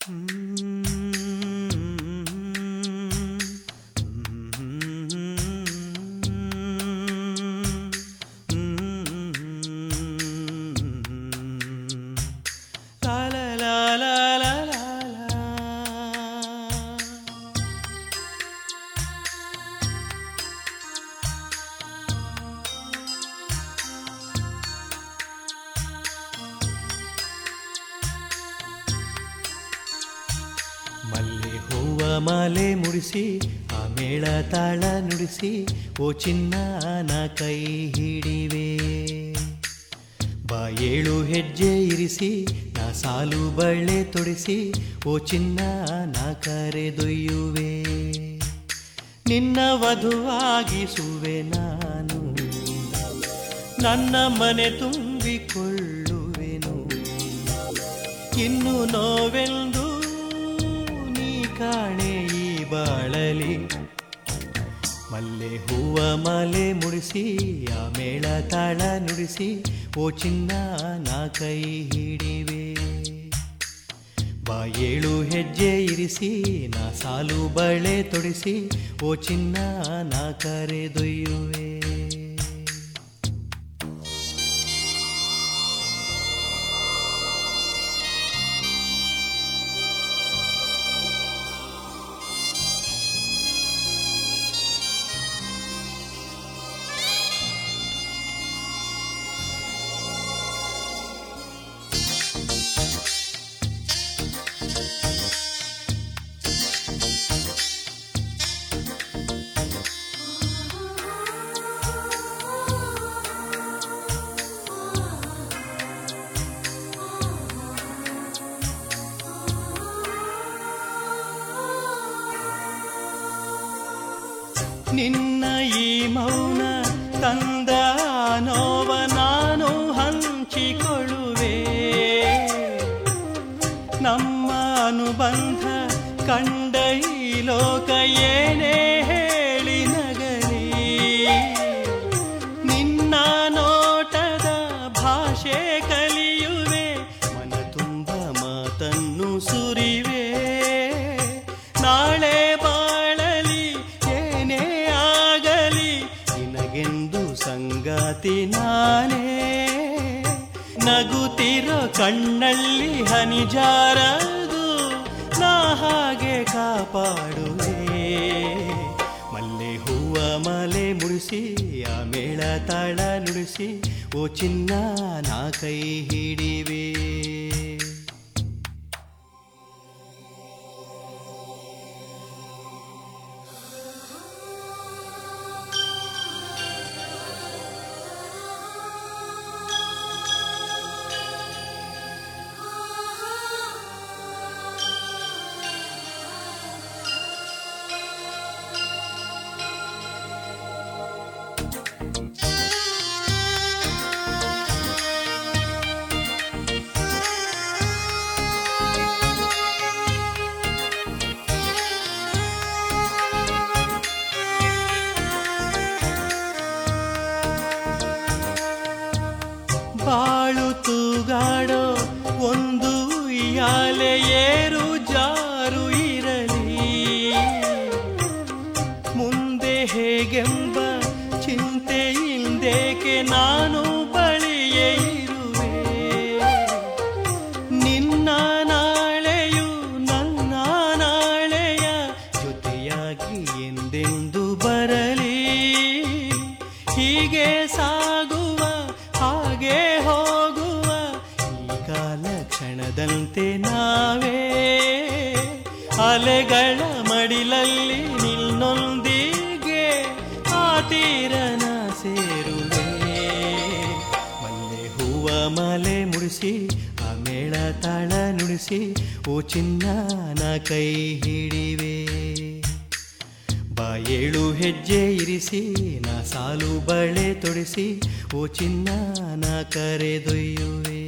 ಮಲ್ಲೆ ಹೂವ ಮಾಲೆ ಮುಡಿಸಿ ಆ ಮೇಳ ತಾಳ ನುಡಿಸಿ ಓ ಚಿನ್ನ ನಾ ಕೈ ಹಿಡಿವೆ. ಬಾ ಏಳು ಹೆಜ್ಜೆ ಇರಿಸಿ ನಾ ಸಾಲು ಬಳ್ಳೆ ತೊಡಿಸಿ ಓ ಚಿನ್ನ ನಾ ಕರೆದೊಯ್ಯುವೆ. ನಿನ್ನ ವಧುವಾಗಿಸುವೆ ನಾನು, ನನ್ನ ಮನೆ ತುಂಬಿಕೊಳ್ಳುವೆನು. ಇನ್ನು ನೋವೆಂದು ಕಾಣೆ ಈ ಬಾಳಲಿ. ಮಲ್ಲೆ ಹೂವ ಮಾಲೆ ಮುಡಿಸಿ ಆ ಮೇಳ ತಾಳ ನುಡಿಸಿ ಓ ಚಿನ್ನ ನಾ ಕೈ ಹಿಡಿವೆ. ಬಾ ಏಳು ಹೆಜ್ಜೆ ಇರಿಸಿ ನಾ ಸಾಲು ಬಳೆ ತೊಡಿಸಿ ಓ ಚಿನ್ನ ನಾ ಕರೆದೊಯ್ಯುವೆ. ನಿನ್ನ ಈ ಮೌನ ತಂದ ನೋವ ನಾನು ಹಂಚಿಕೊಳ್ಳುವೆ. ನಮ್ಮ ಅನುಬಂಧ ಕಂಡ ಈ ಲೋಕ ಏನೇ ಹೇಳಿ ನಗಲಿ. ನಿನ್ನ ನೋಟದ ಭಾಷೆ ಕಲಿಯುವೆ, ಮನ ತುಂಬ ಮಾತನ್ನು ಸುರಿವೆ. ನಾಳೆ ಬಾಳಲಿ ಏನೇ ಆಗಲಿ ನಿನಗೆಂದು ಸಂಗಾತಿ ನಾನೇ. ನಗುತ್ತಿರೋ ಕಣ್ಣಲ್ಲಿ ಹನಿ ಜಾರದು ನಾ ಹಾಗೆ ಕಾಪಾಡುವೆ. ಮಲ್ಲೆ ಹೂವ ಮಾಲೆ ಮುಡಿಸಿ ಆ ಮೇಳ ತಾಳ ನುಡಿಸಿ ಓ ಚಿನ್ನ ನಾ ಕೈ ಹಿಡಿವೆ. ಬಾಳು ತೂಗಾಡೋ ಒಂದು ಉಯ್ಯಾಲೆ ಏರು ಜಾರು ಇರಲಿ. ಮುಂದೆ ಹೇಗೆಂಬ ಚಿಂತೆ ಇಲ್ದೇಕೆ ನಾನು ಬಳಿಯೇ ಇರುವೆ. ನಿನ್ನ ನಾಳೆಯು ನನ್ನ ನಾಳೆಯ ಜೊತೆಯಾಗಿ ಎಂದೆಂದು ಬರಲಿ. ಹೀಗೆ ಸಾಗುವ ಹಾಗೆ ಹೋಗುವ ಈ ಕಾಲ ಕ್ಷಣದಂತೆ ನಾವೇ. ಅಲೆಗಳ ಮಡಿಲಲ್ಲಿ ನಿನ್ನೊಂದಿಗೆ ಆ ತೀರನ ಸೇರುವೆ. ಮಲ್ಲೆ ಹೂವ ಮಾಲೆ ಮುಡಿಸಿ ಆ ಮೇಳ ತಾಳ ನುಡಿಸಿ ಓ ಚಿನ್ನ ನಾ ಕೈ ಹಿಡಿವೆ. ಬಾ ಏಳು ಹೆಜ್ಜೆ ಇರಿಸಿ ನಾ ಸಾಲು ಬಳೆ ತೊಡಿಸಿ ಓ ಚಿನ್ನ ನಾ ಕರೆದೊಯ್ಯುವೆ.